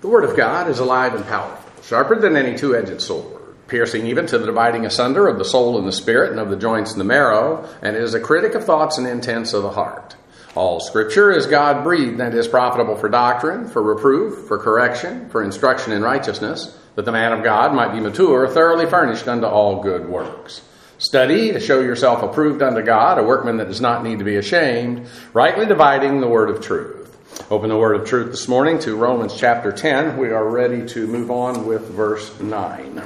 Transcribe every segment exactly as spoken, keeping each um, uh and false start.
The Word of God is alive and powerful, sharper than any two-edged sword, piercing even to the dividing asunder of the soul and the spirit and of the joints and the marrow, and is a critic of thoughts and intents of the heart. All Scripture is God-breathed and is profitable for doctrine, for reproof, for correction, for instruction in righteousness, that the man of God might be mature, thoroughly furnished unto all good works. Study to show yourself approved unto God, a workman that does not need to be ashamed, rightly dividing the word of truth. Open the word of truth this morning to Romans chapter ten. We are ready to move on with verse nine.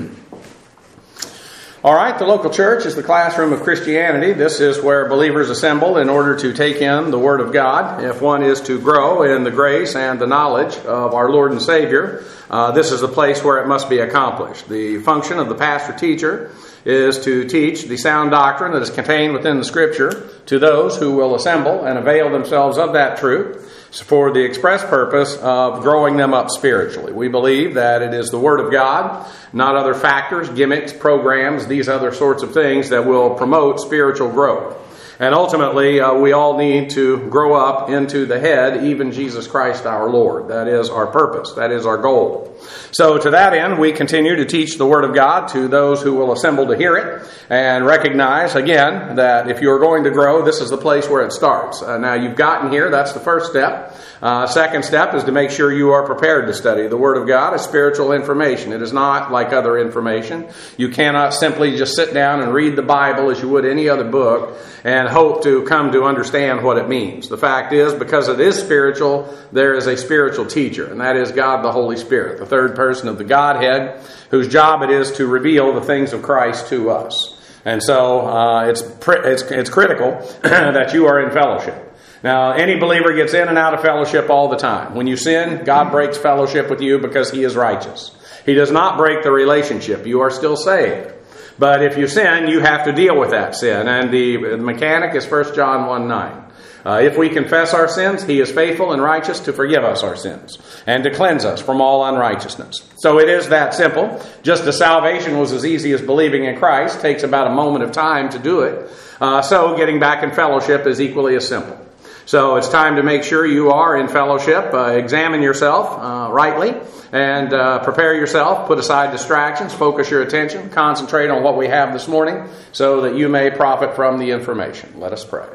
All right, the local church is the classroom of Christianity. This is where believers assemble in order to take in the Word of God. If one is to grow in the grace and the knowledge of our Lord and Savior, uh, this is the place where it must be accomplished. The function of the pastor-teacher is to teach the sound doctrine that is contained within the Scripture to those who will assemble and avail themselves of that truth for the express purpose of growing them up spiritually. We believe that it is the Word of God, not other factors, gimmicks, programs, these other sorts of things that will promote spiritual growth. And ultimately, uh, we all need to grow up into the head, even Jesus Christ our Lord. That is our purpose. That is our goal. So to that end, we continue to teach the Word of God to those who will assemble to hear it, and recognize, again, that if you're going to grow, this is the place where it starts. Uh, now, you've gotten here. That's the first step. Uh, second step is to make sure you are prepared to study. The Word of God is spiritual information. It is not like other information. You cannot simply just sit down and read the Bible as you would any other book and hope to come to understand what it means. The fact is, because it is spiritual, there is a spiritual teacher, and that is God the Holy Spirit, the third person of the Godhead, whose job it is to reveal the things of Christ to us. And so uh, it's, it's, it's critical that you are in fellowship. Now, any believer gets in and out of fellowship all the time. When you sin, God breaks fellowship with you because He is righteous. He does not break the relationship. You are still saved. But if you sin, you have to deal with that sin. And the mechanic is First John one nine. Uh, if we confess our sins, He is faithful and righteous to forgive us our sins and to cleanse us from all unrighteousness. So it is that simple. Just as salvation was as easy as believing in Christ, it takes about a moment of time to do it. Uh, so getting back in fellowship is equally as simple. So it's time to make sure you are in fellowship. Uh, examine yourself uh, rightly and uh, prepare yourself. Put aside distractions. Focus your attention. Concentrate on what we have this morning so that you may profit from the information. Let us pray.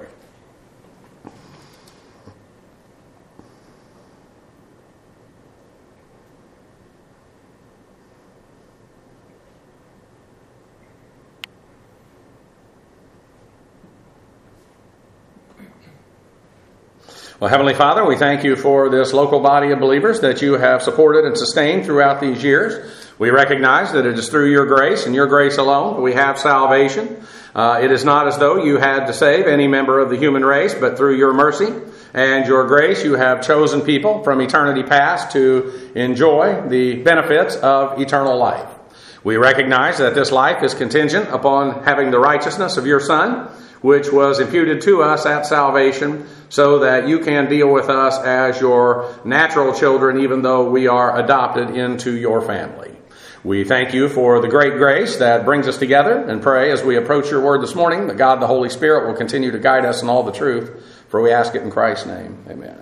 Well, Heavenly Father, we thank You for this local body of believers that You have supported and sustained throughout these years. We recognize that it is through Your grace and Your grace alone we have salvation. Uh, it is not as though You had to save any member of the human race, but through Your mercy and Your grace You have chosen people from eternity past to enjoy the benefits of eternal life. We recognize that this life is contingent upon having the righteousness of Your Son, which was imputed to us at salvation, so that You can deal with us as Your natural children, even though we are adopted into Your family. We thank You for the great grace that brings us together, and pray as we approach Your word this morning that God the Holy Spirit will continue to guide us in all the truth, for we ask it in Christ's name. Amen.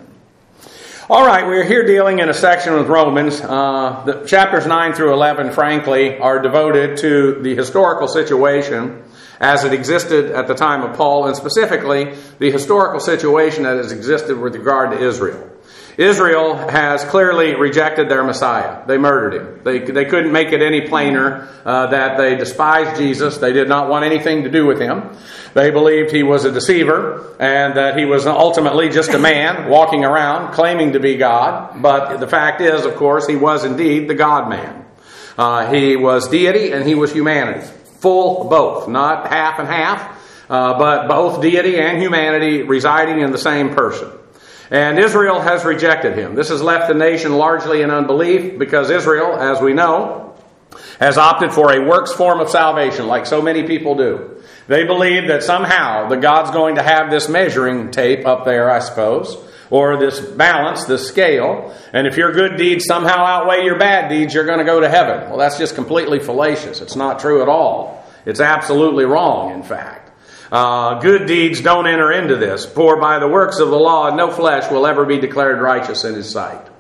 All right, we're here dealing in a section with Romans. Uh, the chapters nine through eleven, frankly, are devoted to the historical situation as it existed at the time of Paul, and specifically the historical situation that has existed with regard to Israel. Israel has clearly rejected their Messiah. They murdered Him. They, they couldn't make it any plainer uh, that they despised Jesus. They did not want anything to do with Him. They believed He was a deceiver and that He was ultimately just a man walking around claiming to be God. But the fact is, of course, He was indeed the God-man. Uh, he was deity and He was humanity. Full both, not half and half, uh, but both deity and humanity residing in the same person. And Israel has rejected Him. This has left the nation largely in unbelief because Israel, as we know, has opted for a works form of salvation like so many people do. They believe that somehow the God's going to have this measuring tape up there, I suppose, or this balance, this scale, and if your good deeds somehow outweigh your bad deeds, you're going to go to heaven. Well, that's just completely fallacious. It's not true at all. It's absolutely wrong, in fact. Uh, good deeds don't enter into this. For by the works of the law, no flesh will ever be declared righteous in His sight.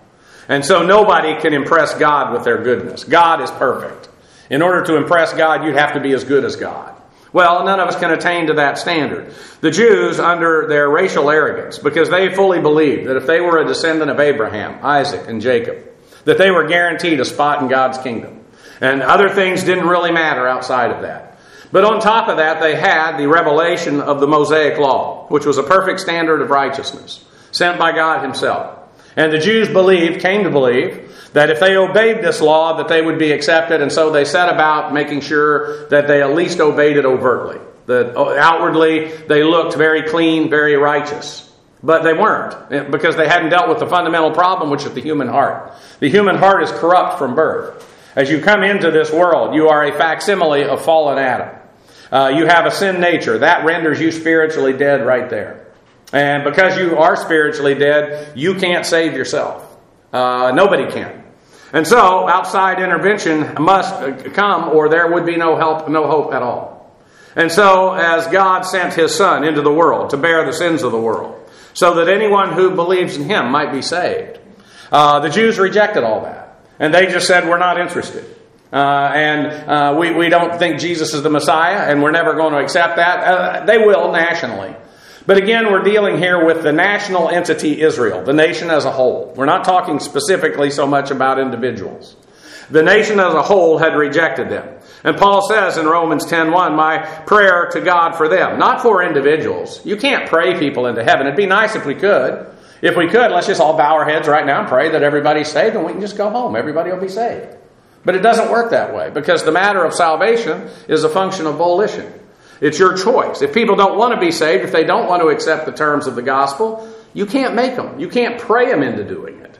And so nobody can impress God with their goodness. God is perfect. In order to impress God, you'd have to be as good as God. Well, none of us can attain to that standard. The Jews, under their racial arrogance, because they fully believed that if they were a descendant of Abraham, Isaac, and Jacob, that they were guaranteed a spot in God's kingdom. And other things didn't really matter outside of that. But on top of that, they had the revelation of the Mosaic Law, which was a perfect standard of righteousness, sent by God Himself. And the Jews believed, came to believe, that if they obeyed this law, that they would be accepted, and so they set about making sure that they at least obeyed it overtly. That outwardly they looked very clean, very righteous. But they weren't, because they hadn't dealt with the fundamental problem, which is the human heart. The human heart is corrupt from birth. As you come into this world, you are a facsimile of fallen Adam. Uh, you have a sin nature. That renders you spiritually dead right there. And because you are spiritually dead, you can't save yourself. Uh, nobody can. And so, outside intervention must come, or there would be no help, no hope at all. And so, as God sent His Son into the world to bear the sins of the world, so that anyone who believes in Him might be saved, uh, the Jews rejected all that. And they just said, we're not interested. Uh, and uh, we, we don't think Jesus is the Messiah, and we're never going to accept that. Uh, they will nationally. But again, we're dealing here with the national entity Israel, the nation as a whole. We're not talking specifically so much about individuals. The nation as a whole had rejected them. And Paul says in Romans ten one, my prayer to God for them, not for individuals. You can't pray people into heaven. It'd be nice if we could. If we could, let's just all bow our heads right now and pray that everybody's saved and we can just go home. Everybody will be saved. But it doesn't work that way, because the matter of salvation is a function of volition. It's your choice. If people don't want to be saved, if they don't want to accept the terms of the gospel, you can't make them. You can't pray them into doing it.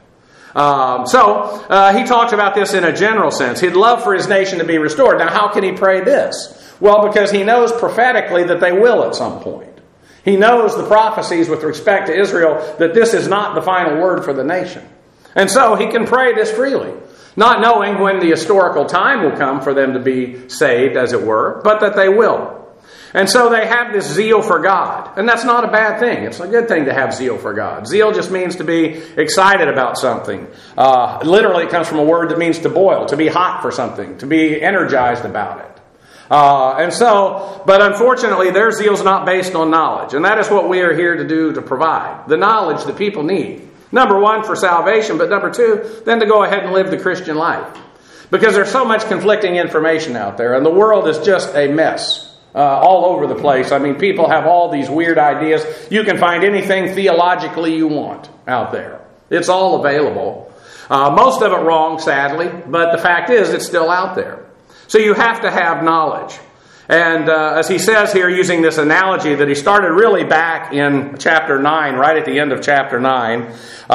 Um, so, uh, he talks about this in a general sense. He'd love for his nation to be restored. Now, how can he pray this? Well, because he knows prophetically that they will at some point. He knows the prophecies with respect to Israel that this is not the final word for the nation. And so, he can pray this freely. Not knowing when the historical time will come for them to be saved, as it were, but that they will. And so they have this zeal for God. And that's not a bad thing. It's a good thing to have zeal for God. Zeal just means to be excited about something. Uh, literally, it comes from a word that means to boil, to be hot for something, to be energized about it. Uh, and so, but unfortunately, their zeal is not based on knowledge. And that is what we are here to do, to provide. The knowledge that people need. Number one, for salvation, but number two, then to go ahead and live the Christian life. Because there's so much conflicting information out there, and the world is just a mess. Uh, all over the place. I mean, people have all these weird ideas. You can find anything theologically you want out there. It's all available. Uh, most of it wrong, sadly, but the fact is it's still out there. So you have to have knowledge. And uh, as he says here, using this analogy that he started really back in chapter nine, right at the end of chapter nine,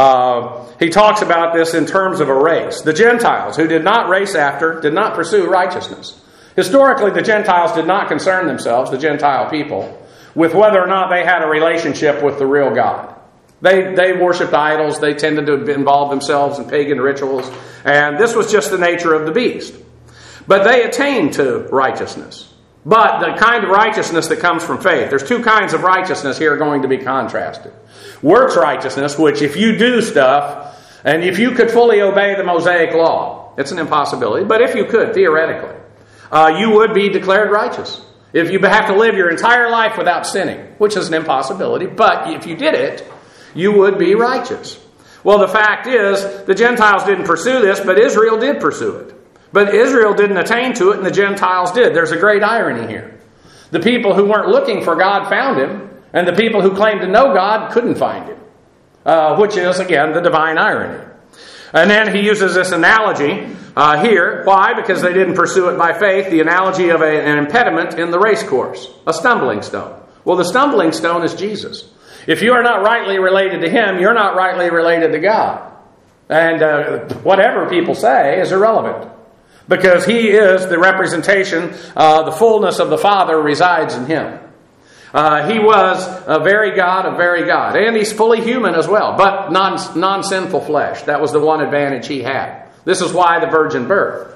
uh, he talks about this in terms of a race. The Gentiles, who did not race after, did not pursue righteousness. Historically, the Gentiles did not concern themselves, the Gentile people, with whether or not they had a relationship with the real God. They they worshipped idols. They tended to involve themselves in pagan rituals. And this was just the nature of the beast. But they attained to righteousness. But the kind of righteousness that comes from faith. There's two kinds of righteousness here going to be contrasted. Works righteousness, which if you do stuff, and if you could fully obey the Mosaic law, it's an impossibility. But if you could, theoretically, Uh, you would be declared righteous. If you have to live your entire life without sinning, which is an impossibility, but if you did it, you would be righteous. Well, the fact is, the Gentiles didn't pursue this, but Israel did pursue it. But Israel didn't attain to it, and the Gentiles did. There's a great irony here. The people who weren't looking for God found Him, and the people who claimed to know God couldn't find Him, uh, which is, again, the divine irony. And then he uses this analogy uh, here. Why? Because they didn't pursue it by faith. The analogy of a, an impediment in the race course. A stumbling stone. Well, the stumbling stone is Jesus. If you are not rightly related to Him, you're not rightly related to God. And uh, whatever people say is irrelevant. Because He is the representation, uh, the fullness of the Father resides in Him. Uh, he was a very God of very God. And He's fully human as well, but non, non-sinful flesh. That was the one advantage He had. This is why the virgin birth.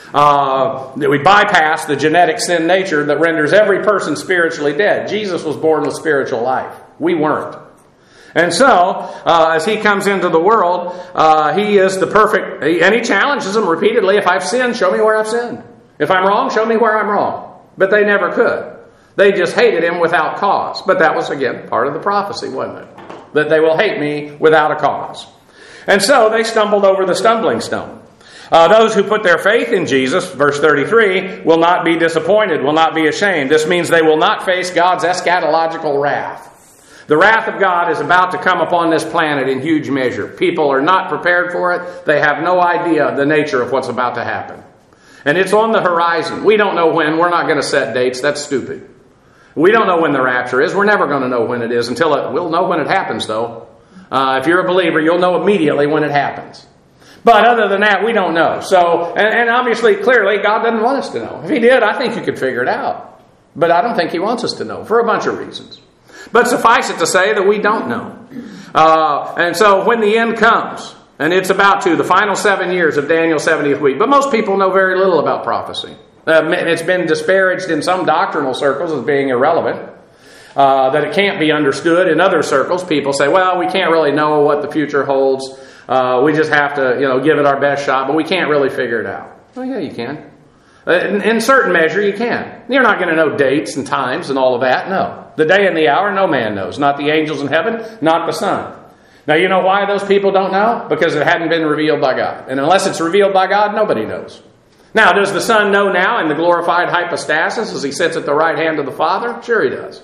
Uh, we bypass the genetic sin nature that renders every person spiritually dead. Jesus was born with spiritual life. We weren't. And so, uh, as he comes into the world, uh, he is the perfect, and he challenges them repeatedly. If I've sinned, show me where I've sinned. If I'm wrong, show me where I'm wrong. But they never could. They just hated him without cause. But that was, again, part of the prophecy, wasn't it? That they will hate me without a cause. And so they stumbled over the stumbling stone. Uh, those who put their faith in Jesus, verse thirty-three, will not be disappointed, will not be ashamed. This means they will not face God's eschatological wrath. The wrath of God is about to come upon this planet in huge measure. People are not prepared for it. They have no idea the nature of what's about to happen. And it's on the horizon. We don't know when. We're not going to set dates. That's stupid. We don't know when the rapture is. We're never going to know when it is until it, we'll know when it happens, though. Uh, if you're a believer, you'll know immediately when it happens. But other than that, we don't know. So, and, and obviously, clearly, God doesn't want us to know. If He did, I think you could figure it out. But I don't think He wants us to know for a bunch of reasons. But suffice it to say that we don't know. Uh, and so when the end comes, and it's about to, the final seven years of Daniel's seventieth week. But most people know very little about prophecy. Uh, it's been disparaged in some doctrinal circles as being irrelevant. Uh, that it can't be understood. In other circles, people say, well, we can't really know what the future holds. Uh, we just have to, you know, give it our best shot, but we can't really figure it out. Well, yeah, you can. In, in certain measure, you can. You're not going to know dates and times and all of that. No. The day and the hour, no man knows. Not the angels in heaven, not the Son. Now, you know why those people don't know? Because it hadn't been revealed by God. And unless it's revealed by God, nobody knows. Now, does the Son know now in the glorified hypostasis as He sits at the right hand of the Father? Sure He does.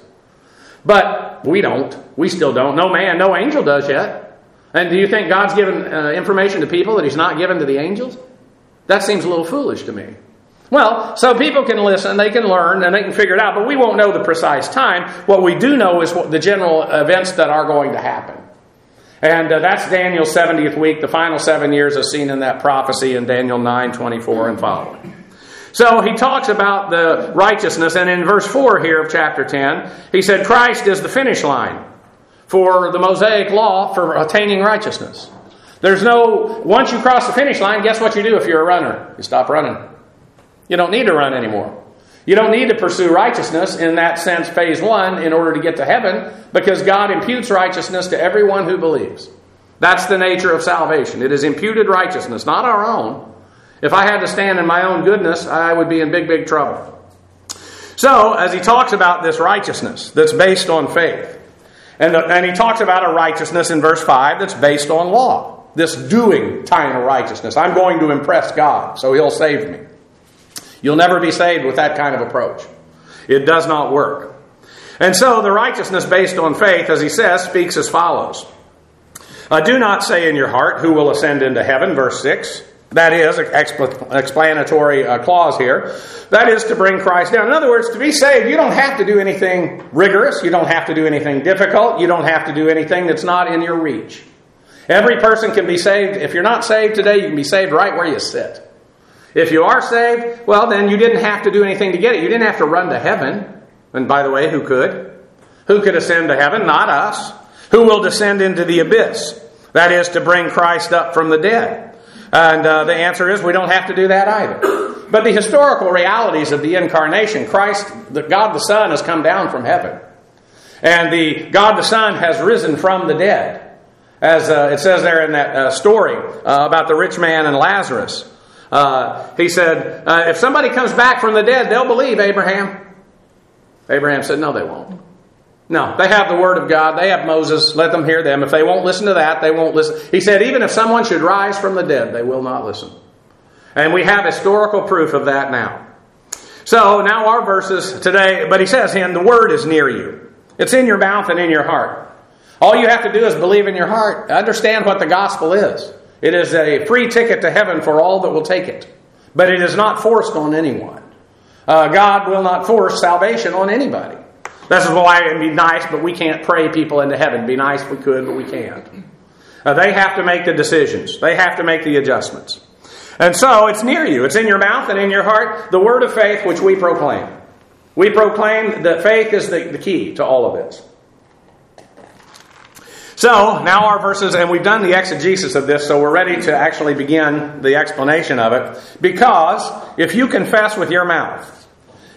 But we don't. We still don't. No man, no angel does yet. And do you think God's given uh, information to people that He's not given to the angels? That seems a little foolish to me. Well, so people can listen, they can learn, and they can figure it out, but we won't know the precise time. What we do know is what the general events that are going to happen. And uh, that's Daniel's seventieth week, the final seven years as seen in that prophecy in Daniel nine twenty-four and following. So he talks about the righteousness, and in verse four here of chapter ten, he said, Christ is the finish line for the Mosaic law for attaining righteousness. There's no, once you cross the finish line, guess what you do if you're a runner? You stop running. You don't need to run anymore. You don't need to pursue righteousness in that sense, phase one, in order to get to heaven, because God imputes righteousness to everyone who believes. That's the nature of salvation. It is imputed righteousness, not our own. If I had to stand in my own goodness, I would be in big, big trouble. So, as he talks about this righteousness that's based on faith, and, and he talks about a righteousness in verse five that's based on law. This doing kind of righteousness. I'm going to impress God, so He'll save me. You'll never be saved with that kind of approach. It does not work. And so the righteousness based on faith, as he says, speaks as follows. Uh, Do not say in your heart, who will ascend into heaven, verse six. That is an expl- explanatory uh, clause here. That is to bring Christ down. In other words, to be saved, you don't have to do anything rigorous. You don't have to do anything difficult. You don't have to do anything that's not in your reach. Every person can be saved. If you're not saved today, you can be saved right where you sit. If you are saved, well, then you didn't have to do anything to get it. You didn't have to run to heaven. And by the way, who could? Who could ascend to heaven? Not us. Who will descend into the abyss? That is to bring Christ up from the dead. And uh, the answer is we don't have to do that either. But the historical realities of the incarnation, Christ, the God the Son, has come down from heaven. And the God the Son has risen from the dead. As uh, it says there in that uh, story uh, about the rich man and Lazarus. Uh, he said, uh, if somebody comes back from the dead, they'll believe Abraham. Abraham said, no, they won't. No, they have the Word of God. They have Moses. Let them hear them. If they won't listen to that, they won't listen. He said, even if someone should rise from the dead, they will not listen. And we have historical proof of that now. So now our verses today, but he says, and the Word is near you. It's in your mouth and in your heart. All you have to do is believe in your heart. Understand what the gospel is. It is a free ticket to heaven for all that will take it. But it is not forced on anyone. Uh, God will not force salvation on anybody. This is why it'd be nice, but we can't pray people into heaven. It'd be nice if we could, but we can't. Uh, they have to make the decisions. They have to make the adjustments. And so it's near you. It's in your mouth and in your heart. The word of faith which we proclaim. We proclaim that faith is the, the key to all of this. So, now our verses, and we've done the exegesis of this, so we're ready to actually begin the explanation of it. Because if you confess with your mouth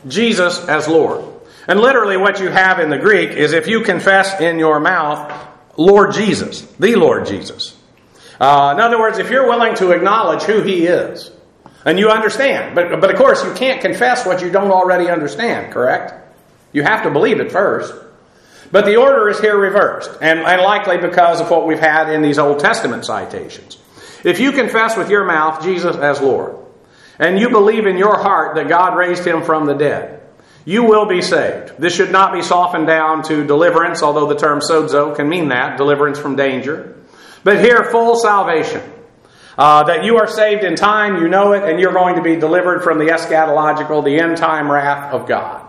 Jesus as Lord, and literally what you have in the Greek is if you confess in your mouth Lord Jesus, the Lord Jesus. Uh, in other words, if you're willing to acknowledge who He is, and you understand, but, but of course you can't confess what you don't already understand, correct? You have to believe it first. But the order is here reversed, and, and likely because of what we've had in these Old Testament citations. If you confess with your mouth Jesus as Lord, and you believe in your heart that God raised Him from the dead, you will be saved. This should not be softened down to deliverance, although the term sozo can mean that, deliverance from danger. But here, full salvation. Uh, that you are saved in time, you know it, and you're going to be delivered from the eschatological, the end-time wrath of God.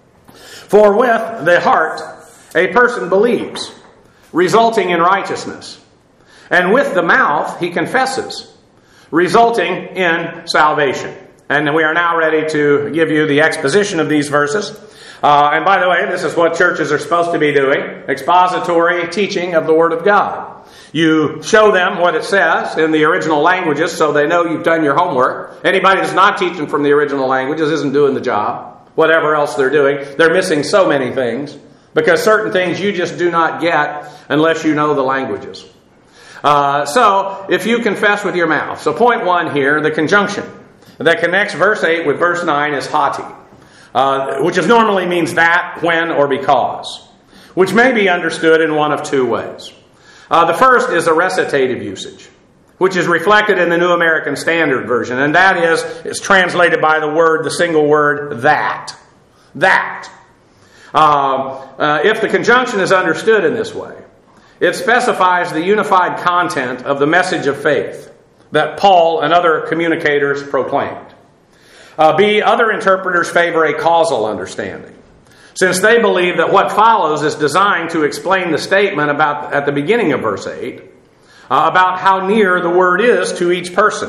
For with the heart a person believes, resulting in righteousness. And with the mouth he confesses, resulting in salvation. And we are now ready to give you the exposition of these verses. Uh, and by the way, this is what churches are supposed to be doing. Expository teaching of the Word of God. You show them what it says in the original languages so they know you've done your homework. Anybody that's not teaching from the original languages isn't doing the job. Whatever else they're doing, they're missing so many things. Because certain things you just do not get unless you know the languages. Uh, so, if you confess with your mouth. So point one here, the conjunction that connects verse eight with verse nine is hoti. Uh, which is normally means that, when, or because. Which may be understood in one of two ways. Uh, the first is a recitative usage, which is reflected in the New American Standard Version. And that is, it's translated by the word, the single word, that. That. Uh, uh, if the conjunction is understood in this way, it specifies the unified content of the message of faith that Paul and other communicators proclaimed. Uh, B, other interpreters favor a causal understanding, since they believe that what follows is designed to explain the statement about at the beginning of verse eight, uh, about how near the word is to each person.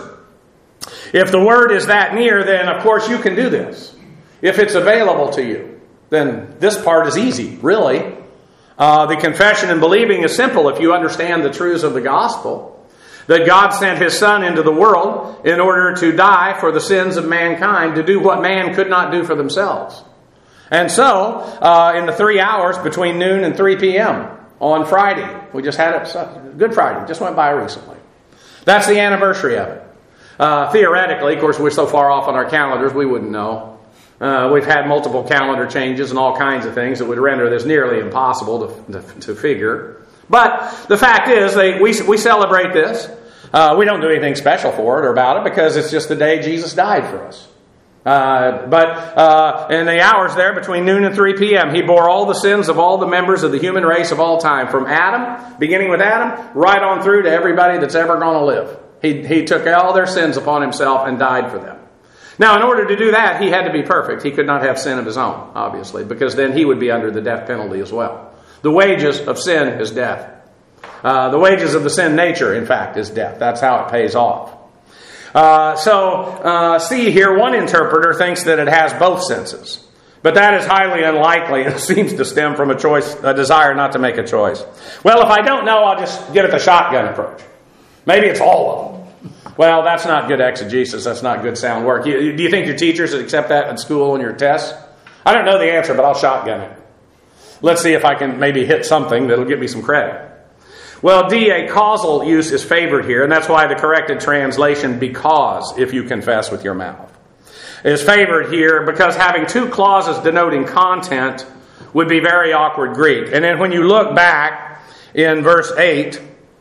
If the word is that near, then of course you can do this. If it's available to you, then this part is easy, really. Uh, the confession and believing is simple if you understand the truths of the gospel. That God sent His Son into the world in order to die for the sins of mankind, to do what man could not do for themselves. And so, uh, in the three hours between noon and three p.m. on Friday, we just had it, Good Friday, just went by recently. That's the anniversary of it. Uh, theoretically, of course, we're so far off on our calendars, we wouldn't know. Uh, we've had multiple calendar changes and all kinds of things that would render this nearly impossible to, to, to figure. But the fact is, they, we, we celebrate this. Uh, we don't do anything special for it or about it because it's just the day Jesus died for us. Uh, but uh, in the hours there between noon and three p.m., He bore all the sins of all the members of the human race of all time. From Adam, beginning with Adam, right on through to everybody that's ever going to live. He, he took all their sins upon Himself and died for them. Now, in order to do that, He had to be perfect. He could not have sin of His own, obviously, because then He would be under the death penalty as well. The wages of sin is death. Uh, the wages of the sin nature, in fact, is death. That's how it pays off. Uh, so, uh, see here, one interpreter thinks that it has both senses. But that is highly unlikely and seems to stem from a choice, a desire not to make a choice. Well, if I don't know, I'll just get at the shotgun approach. Maybe it's all of them. Well, that's not good exegesis. That's not good sound work. You, do you think your teachers would accept that in school on your tests? I don't know the answer, but I'll shotgun it. Let's see if I can maybe hit something that'll give me some credit. Well, D, a causal use is favored here, and that's why the corrected translation, because if you confess with your mouth, is favored here because having two clauses denoting content would be very awkward Greek. And then when you look back in verse eight,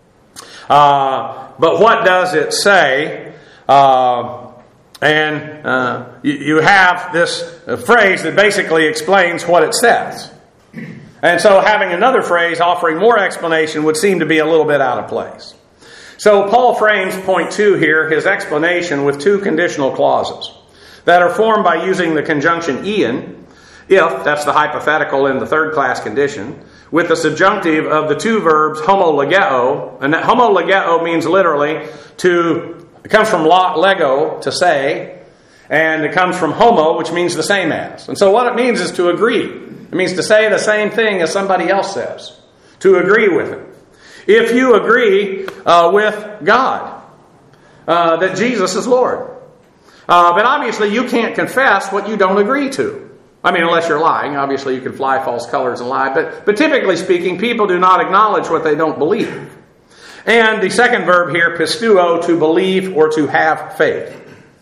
uh, but what does it say? Uh, and uh, you, you have this phrase that basically explains what it says. And so having another phrase offering more explanation would seem to be a little bit out of place. So Paul frames point two here, his explanation, with two conditional clauses that are formed by using the conjunction Ian, if, that's the hypothetical in the third class condition, with the subjunctive of the two verbs homologeo. And that homologeo means literally to, it comes from lego, to say, and it comes from homo, which means the same as. And so what it means is to agree. It means to say the same thing as somebody else says. To agree with him. If you agree uh, with God uh, that Jesus is Lord. Uh, but obviously you can't confess what you don't agree to. I mean, unless you're lying. Obviously, you can fly false colors and lie. But, but typically speaking, people do not acknowledge what they don't believe. And the second verb here, pisteuo, to believe or to have faith.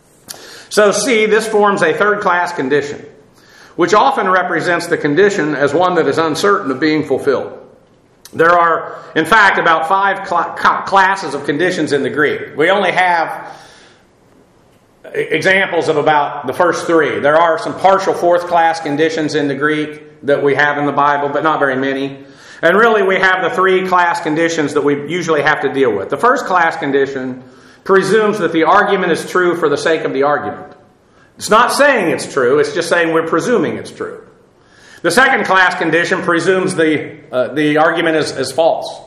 So see, this forms a third-class condition, which often represents the condition as one that is uncertain of being fulfilled. There are, in fact, about five cl- classes of conditions in the Greek. We only have examples of about the first three. There are some partial fourth-class conditions in the Greek that we have in the Bible, but not very many. And really, we have the three class conditions that we usually have to deal with. The first class condition presumes that the argument is true for the sake of the argument. It's not saying it's true, it's just saying we're presuming it's true. The second class condition presumes the uh, the argument is, is false.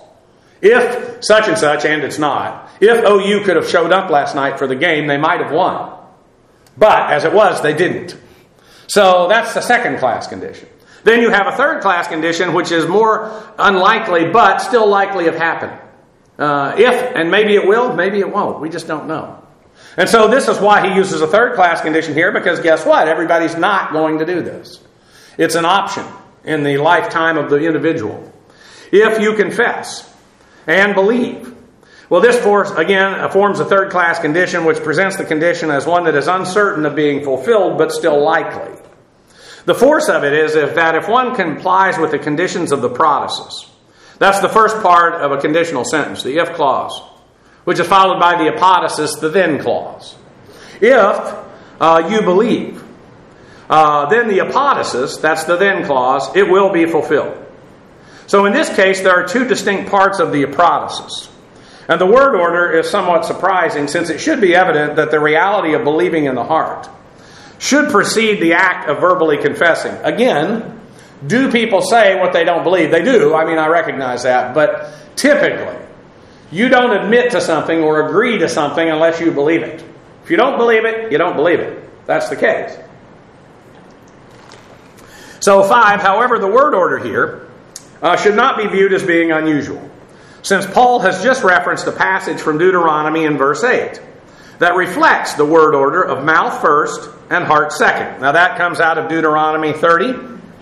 If such and such, and it's not, if O U could have showed up last night for the game, they might have won. But as it was, they didn't. So that's the second class condition. Then you have a third class condition, which is more unlikely, but still likely of happening. Uh, if, and maybe it will, maybe it won't. We just don't know. And so this is why he uses a third class condition here, because guess what? Everybody's not going to do this. It's an option in the lifetime of the individual. If you confess and believe. Well, this force, again, forms a third class condition, which presents the condition as one that is uncertain of being fulfilled, but still likely. The force of it is if that if one complies with the conditions of the protasis, that's the first part of a conditional sentence, the if clause, which is followed by the apodosis, the then clause. If uh, you believe, uh, then the apodosis, that's the then clause, it will be fulfilled. So in this case, there are two distinct parts of the apodosis. And the word order is somewhat surprising, since it should be evident that the reality of believing in the heart should precede the act of verbally confessing. Again, do people say what they don't believe? They do. I mean, I recognize that. But typically, you don't admit to something or agree to something unless you believe it. If you don't believe it, you don't believe it. That's the case. So five, however, the word order here uh, should not be viewed as being unusual, since Paul has just referenced a passage from Deuteronomy in verse eight that reflects the word order of mouth first and heart second. Now that comes out of Deuteronomy thirty.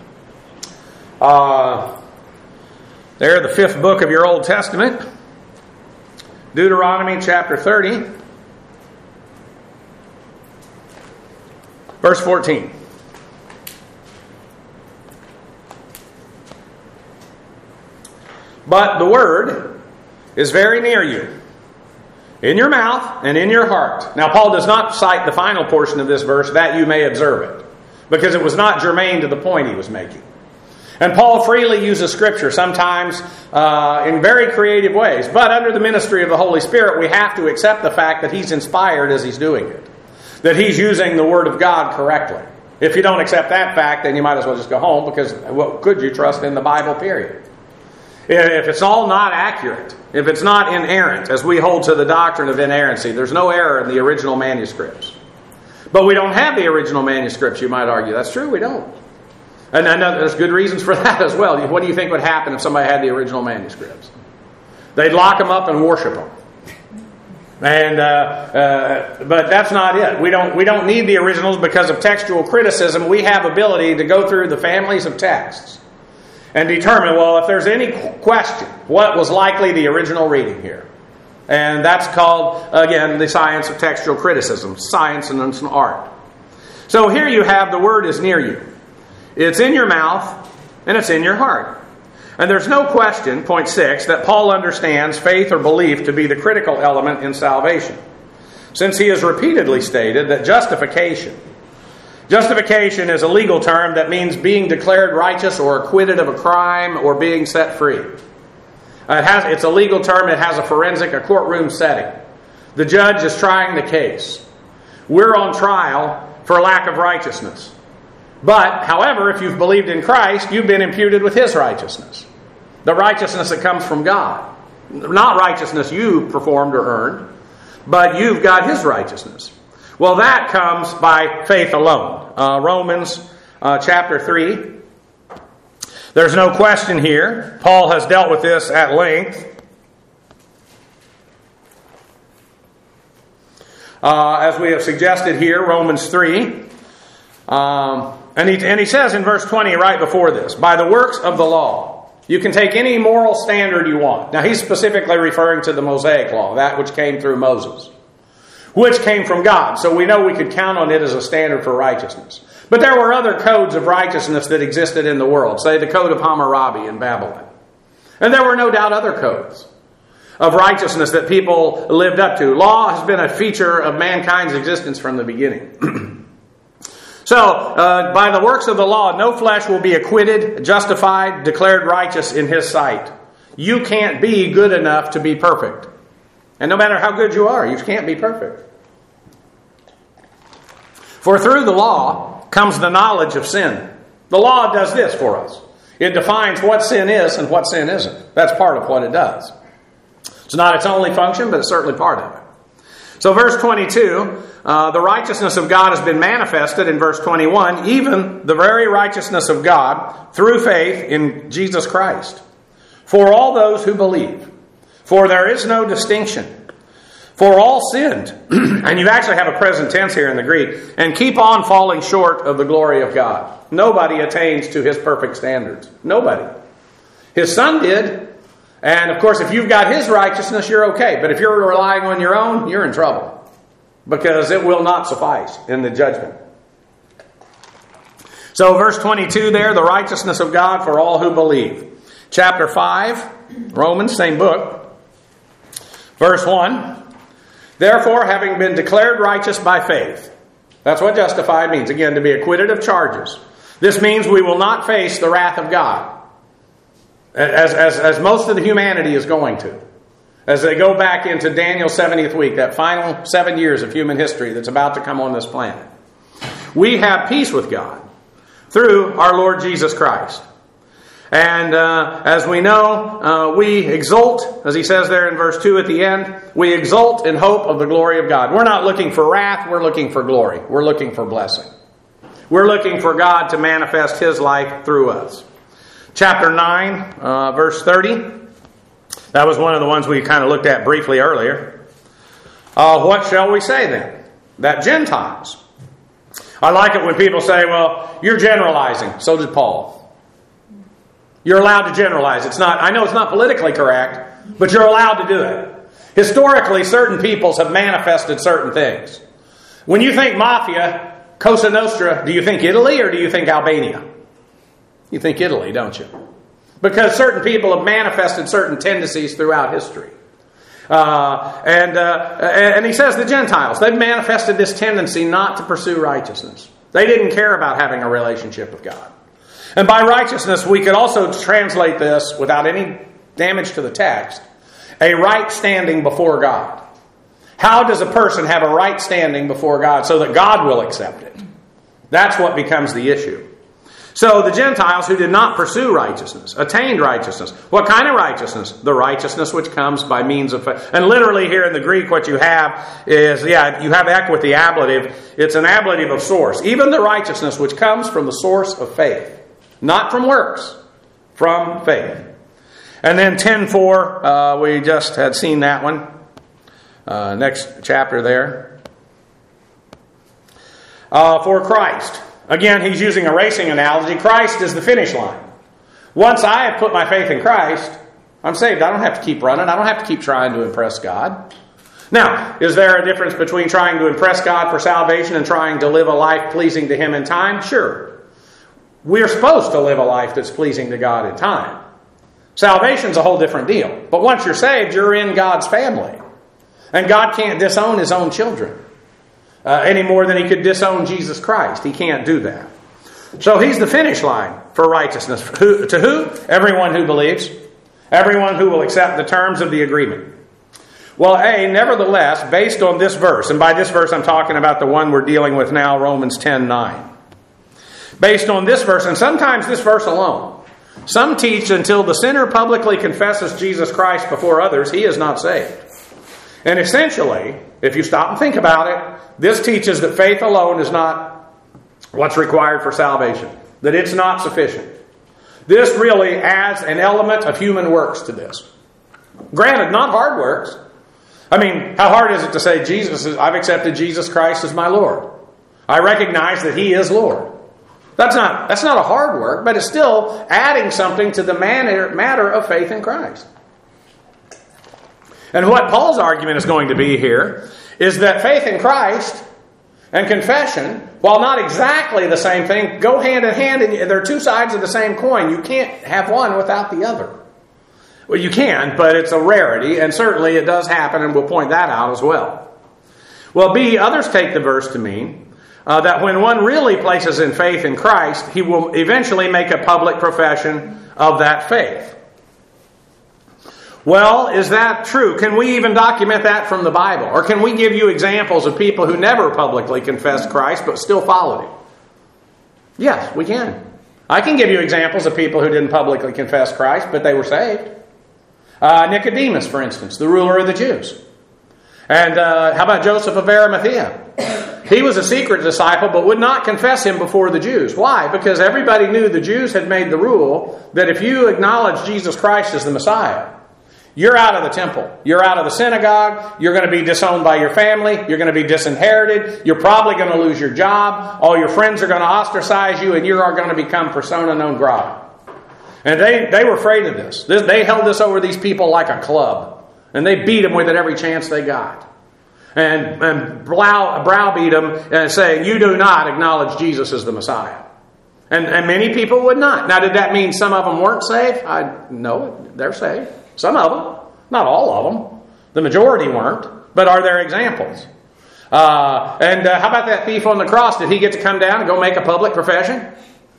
Uh, there, the fifth book of your Old Testament. Deuteronomy chapter thirty. Verse fourteen. But the word is very near you, in your mouth and in your heart. Now, Paul does not cite the final portion of this verse, that you may observe it, because it was not germane to the point he was making. And Paul freely uses Scripture, sometimes uh, in very creative ways. But under the ministry of the Holy Spirit, we have to accept the fact that he's inspired as he's doing it, that he's using the Word of God correctly. If you don't accept that fact, then you might as well just go home, because what could you trust in the Bible, period? If it's all not accurate, if it's not inerrant, as we hold to the doctrine of inerrancy, there's no error in the original manuscripts. But we don't have the original manuscripts, you might argue. That's true, we don't. And I know there's good reasons for that as well. What do you think would happen if somebody had the original manuscripts? They'd lock them up and worship them. And uh, uh, but that's not it. We don't we don't need the originals because of textual criticism. We have ability to go through the families of texts and determine, well, if there's any question, what was likely the original reading here? And that's called, again, the science of textual criticism. Science and it's an art. So here you have the word is near you. It's in your mouth and it's in your heart. And there's no question, point six, that Paul understands faith or belief to be the critical element in salvation, since he has repeatedly stated that justification Justification is a legal term that means being declared righteous or acquitted of a crime or being set free. It has, it's a legal term. It has a forensic, a courtroom setting. The judge is trying the case. We're on trial for lack of righteousness. But, however, if you've believed in Christ, you've been imputed with His righteousness. The righteousness that comes from God. Not righteousness you performed or earned, but you've got His righteousness. Well, that comes by faith alone. Uh, Romans uh, chapter three. There's no question here. Paul has dealt with this at length. Uh, as we have suggested here, Romans three. Um, and he, and he says in verse twenty right before this, by the works of the law. You can take any moral standard you want. Now he's specifically referring to the Mosaic law, that which came through Moses, which came from God. So we know we could count on it as a standard for righteousness. But there were other codes of righteousness that existed in the world, say the Code of Hammurabi in Babylon. And there were no doubt other codes of righteousness that people lived up to. Law has been a feature of mankind's existence from the beginning. So, uh, by the works of the law, no flesh will be acquitted, justified, declared righteous in his sight. You can't be good enough to be perfect. And no matter how good you are, you can't be perfect. For through the law comes the knowledge of sin. The law does this for us. It defines what sin is and what sin isn't. That's part of what it does. It's not its only function, but it's certainly part of it. So verse twenty-two, uh, the righteousness of God has been manifested in verse twenty-one, even the very righteousness of God through faith in Jesus Christ. For all those who believe. For there is no distinction. For all sinned. And you actually have a present tense here in the Greek. And keep on falling short of the glory of God. Nobody attains to his perfect standards. Nobody. His Son did. And of course, if you've got his righteousness, you're okay. But if you're relying on your own, you're in trouble. Because it will not suffice in the judgment. So verse twenty-two there, the righteousness of God for all who believe. Chapter five, Romans, same book. Verse one. Therefore, having been declared righteous by faith. That's what justified means. Again, to be acquitted of charges. This means we will not face the wrath of God. As, as, as most of the humanity is going to. As they go back into Daniel's seventieth week, that final seven years of human history that's about to come on this planet. We have peace with God through our Lord Jesus Christ. And uh, as we know, uh, we exult, as he says there in verse two at the end, we exult in hope of the glory of God. We're not looking for wrath, we're looking for glory. We're looking for blessing. We're looking for God to manifest his life through us. Chapter nine, uh, verse thirty. That was one of the ones we kind of looked at briefly earlier. Uh, what shall we say then? That Gentiles. I like it when people say, well, you're generalizing. So did Paul. You're allowed to generalize. It's not, I know it's not politically correct, but you're allowed to do it. Historically, certain peoples have manifested certain things. When you think mafia, Cosa Nostra, do you think Italy or do you think Albania? You think Italy, don't you? Because certain people have manifested certain tendencies throughout history. Uh, and, uh, and he says the Gentiles, they've manifested this tendency not to pursue righteousness. They didn't care about having a relationship with God. And by righteousness, we could also translate this, without any damage to the text, a right standing before God. How does a person have a right standing before God so that God will accept it? That's what becomes the issue. So the Gentiles who did not pursue righteousness, attained righteousness. What kind of righteousness? The righteousness which comes by means of faith. And literally here in the Greek what you have is, yeah, you have ek with the ablative. It's an ablative of source. Even the righteousness which comes from the source of faith. Not from works, from faith. And then ten four, uh, we just had seen that one. Uh, next chapter there. Uh, for Christ. Again, he's using a racing analogy. Christ is the finish line. Once I have put my faith in Christ, I'm saved. I don't have to keep running. I don't have to keep trying to impress God. Now, is there a difference between trying to impress God for salvation and trying to live a life pleasing to him in time? Sure. We're supposed to live a life that's pleasing to God in time. Salvation's a whole different deal. But once you're saved, you're in God's family. And God can't disown his own children. Uh, any more than he could disown Jesus Christ. He can't do that. So he's the finish line for righteousness. Who, to who? Everyone who believes. Everyone who will accept the terms of the agreement. Well, A, nevertheless, based on this verse, and by this verse I'm talking about the one we're dealing with now, Romans ten nine. Based on this verse, and sometimes this verse alone, some teach until the sinner publicly confesses Jesus Christ before others, he is not saved. And essentially, if you stop and think about it, this teaches that faith alone is not what's required for salvation. That it's not sufficient. This really adds an element of human works to this. Granted, not hard works. I mean, how hard is it to say, Jesus is, I've accepted Jesus Christ as my Lord. I recognize that he is Lord. That's not, that's not a hard work, but it's still adding something to the matter, matter of faith in Christ. And what Paul's argument is going to be here is that faith in Christ and confession, while not exactly the same thing, go hand in hand, and they're two sides of the same coin. You can't have one without the other. Well, you can, but it's a rarity, and certainly it does happen, and we'll point that out as well. Well, B, others take the verse to mean uh, that when one really places in faith in Christ, he will eventually make a public profession of that faith. Well, is that true? Can we even document that from the Bible? Or can we give you examples of people who never publicly confessed Christ but still followed Him? Yes, we can. I can give you examples of people who didn't publicly confess Christ, but they were saved. Uh, Nicodemus, for instance, the ruler of the Jews. And uh, how about Joseph of Arimathea? He was a secret disciple, but would not confess Him before the Jews. Why? Because everybody knew the Jews had made the rule that if you acknowledge Jesus Christ as the Messiah, you're out of the temple. You're out of the synagogue. You're going to be disowned by your family. You're going to be disinherited. You're probably going to lose your job. All your friends are going to ostracize you, and you are going to become persona non grata. And they, they were afraid of this. this. They held this over these people like a club. And they beat them with it every chance they got. And, and brow, browbeat them and saying, you do not acknowledge Jesus as the Messiah. And, and many people would not. Now, did that mean some of them weren't saved? I No, they're saved. Some of them. Not all of them. The majority weren't. But are there examples? Uh, and uh, how about that thief on the cross? Did he get to come down and go make a public profession?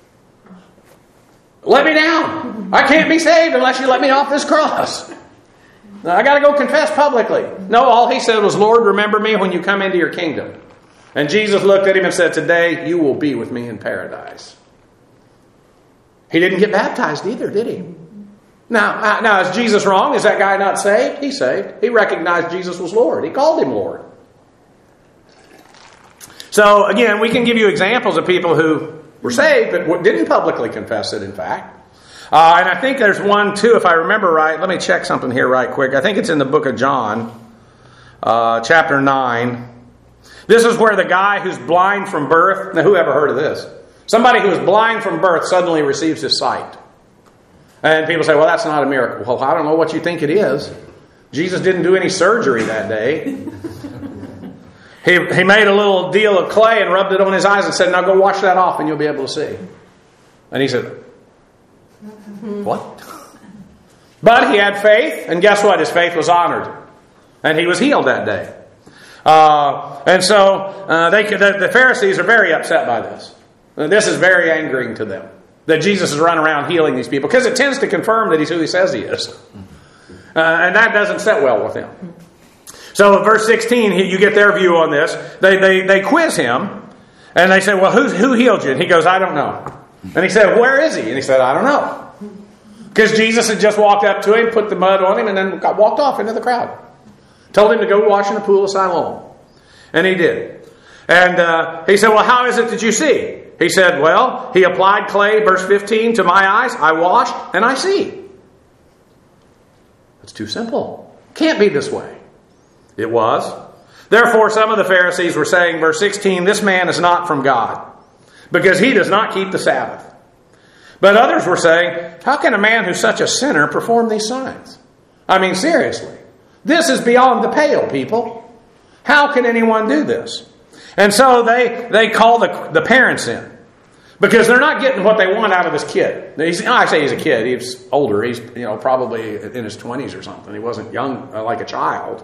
Let me down. I can't be saved unless you let me off this cross. I got to go confess publicly. No, all he said was, Lord, remember me when you come into your kingdom. And Jesus looked at him and said, today you will be with me in paradise. He didn't get baptized either, did he? Now, now, is Jesus wrong? Is that guy not saved? He's saved. He recognized Jesus was Lord. He called him Lord. So, again, we can give you examples of people who were saved but didn't publicly confess it, in fact. Uh, and I think there's one, too, if I remember right. Let me check something here right quick. I think it's in the book of John, uh, chapter nine. This is where the guy who's blind from birth... Now, who ever heard of this? Somebody who is blind from birth suddenly receives his sight. And people say, well, that's not a miracle. Well, I don't know what you think it is. Jesus didn't do any surgery that day. he, he made a little deal of clay and rubbed it on his eyes and said, now go wash that off and you'll be able to see. And he said... What? But he had faith, and guess what? His faith was honored. And he was healed that day. Uh, and so uh, they, the, the Pharisees are very upset by this. This is very angering to them, that Jesus is running around healing these people, because it tends to confirm that he's who he says he is. Uh, and that doesn't sit well with him. So in verse sixteen, you get their view on this. They, they, they quiz him, and they say, well, who, who healed you? And he goes, I don't know. And he said, where is he? And he said, I don't know. Because Jesus had just walked up to him, put the mud on him, and then got walked off into the crowd. Told him to go wash in the pool of Siloam. And he did. And uh, he said, well, how is it that you see? He said, well, he applied clay, verse fifteen, to my eyes. I washed, and I see. It's too simple. Can't be this way. It was. Therefore, some of the Pharisees were saying, verse sixteen, this man is not from God, because he does not keep the Sabbath. But others were saying, how can a man who's such a sinner perform these signs? I mean, seriously. This is beyond the pale, people. How can anyone do this? And so they, they call the, the parents in. Because they're not getting what they want out of this kid. He's, I say he's a kid. He's older. He's you know probably in his twenties or something. He wasn't young uh, like a child.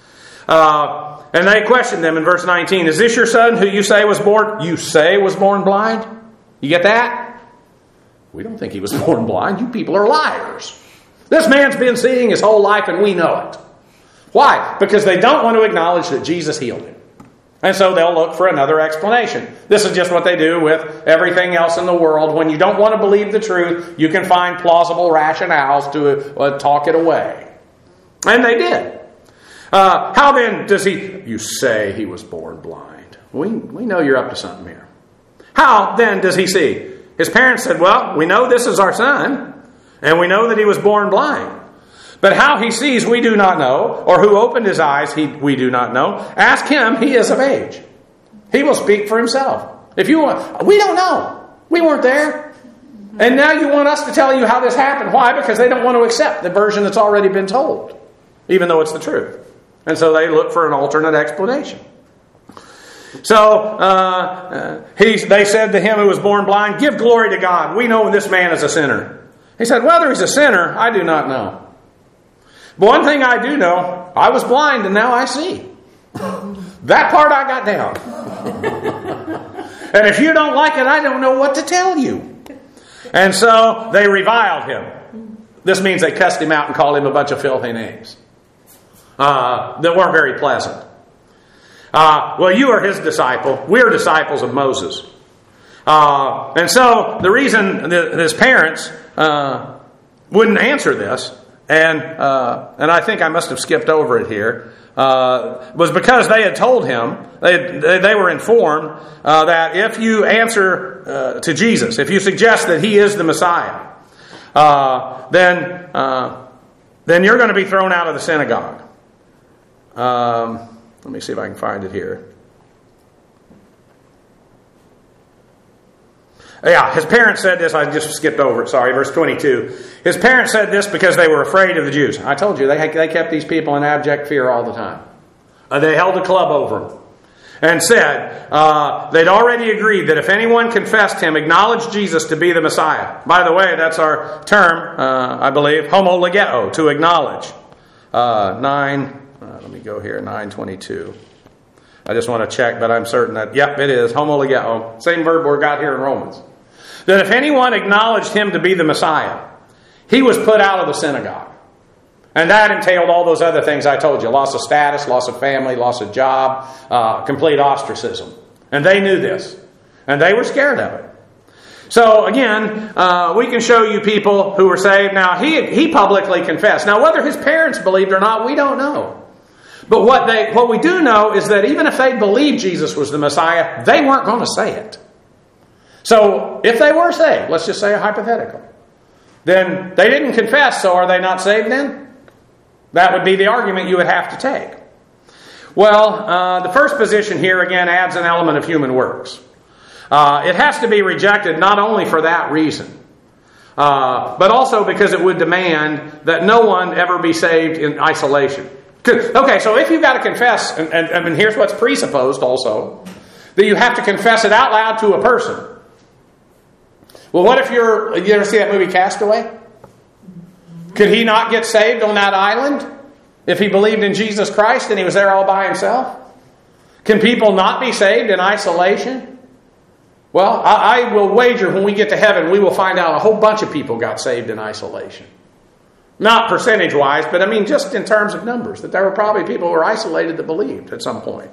Uh, and they questioned them in verse nineteen. Is this your son who you say was born? You say was born blind? You get that? We don't think he was born blind. You people are liars. This man's been seeing his whole life and we know it. Why? Because they don't want to acknowledge that Jesus healed him. And so they'll look for another explanation. This is just what they do with everything else in the world. When you don't want to believe the truth, you can find plausible rationales to uh, talk it away. And they did. Uh, how then does he... You say he was born blind. We, we know you're up to something here. How then does he see? His parents said, well, we know this is our son, and we know that he was born blind. But how he sees, we do not know, or who opened his eyes, he, we do not know. Ask him, he is of age. He will speak for himself. If you want, we don't know. We weren't there. And now you want us to tell you how this happened. Why? Because they don't want to accept the version that's already been told, even though it's the truth. And so they look for an alternate explanation. So uh, he, they said to him who was born blind, "Give glory to God. We know this man is a sinner." He said, "Whether he's a sinner, I do not know. But one thing I do know, I was blind and now I see." That part I got down. And if you don't like it, I don't know what to tell you. And so they reviled him. This means they cussed him out and called him a bunch of filthy names uh, that weren't very pleasant. Uh, well, you are his disciple. We're disciples of Moses. Uh, and so the reason that his parents uh, wouldn't answer this, and uh, and I think I must have skipped over it here, uh, was because they had told him, they they were informed uh, that if you answer uh, to Jesus, if you suggest that he is the Messiah, uh, then uh, then you're going to be thrown out of the synagogue. Um, let me see if I can find it here. Yeah, his parents said this. I just skipped over it. Sorry, verse twenty-two. His parents said this because they were afraid of the Jews. I told you, they, they kept these people in abject fear all the time. Uh, they held a club over them and said uh, they'd already agreed that if anyone confessed him, acknowledged Jesus to be the Messiah. By the way, that's our term, uh, I believe, homologeo, to acknowledge. Uh, nine, uh, let me go here, nine twenty-two. I just want to check, but I'm certain that, yep, it is, homologeo. Same verb we got here in Romans. That if anyone acknowledged him to be the Messiah, he was put out of the synagogue. And that entailed all those other things I told you. Loss of status, loss of family, loss of job, uh, complete ostracism. And they knew this. And they were scared of it. So again, uh, we can show you people who were saved. Now, he, he publicly confessed. Now, whether his parents believed or not, we don't know. But what they what we do know is that even if they believed Jesus was the Messiah, they weren't going to say it. So if they were saved, let's just say a hypothetical, then they didn't confess, so are they not saved then? That would be the argument you would have to take. Well, uh, the first position here again adds an element of human works. Uh, it has to be rejected not only for that reason, uh, but also because it would demand that no one ever be saved in isolation. Okay, so if you've got to confess, and, and, and here's what's presupposed also, that you have to confess it out loud to a person. Well, what if you're, you ever see that movie Castaway? Could he not get saved on that island if he believed in Jesus Christ and he was there all by himself? Can people not be saved in isolation? Well, I, I will wager when we get to heaven, we will find out a whole bunch of people got saved in isolation. Not percentage-wise, but I mean just in terms of numbers, that there were probably people who were isolated that believed at some point.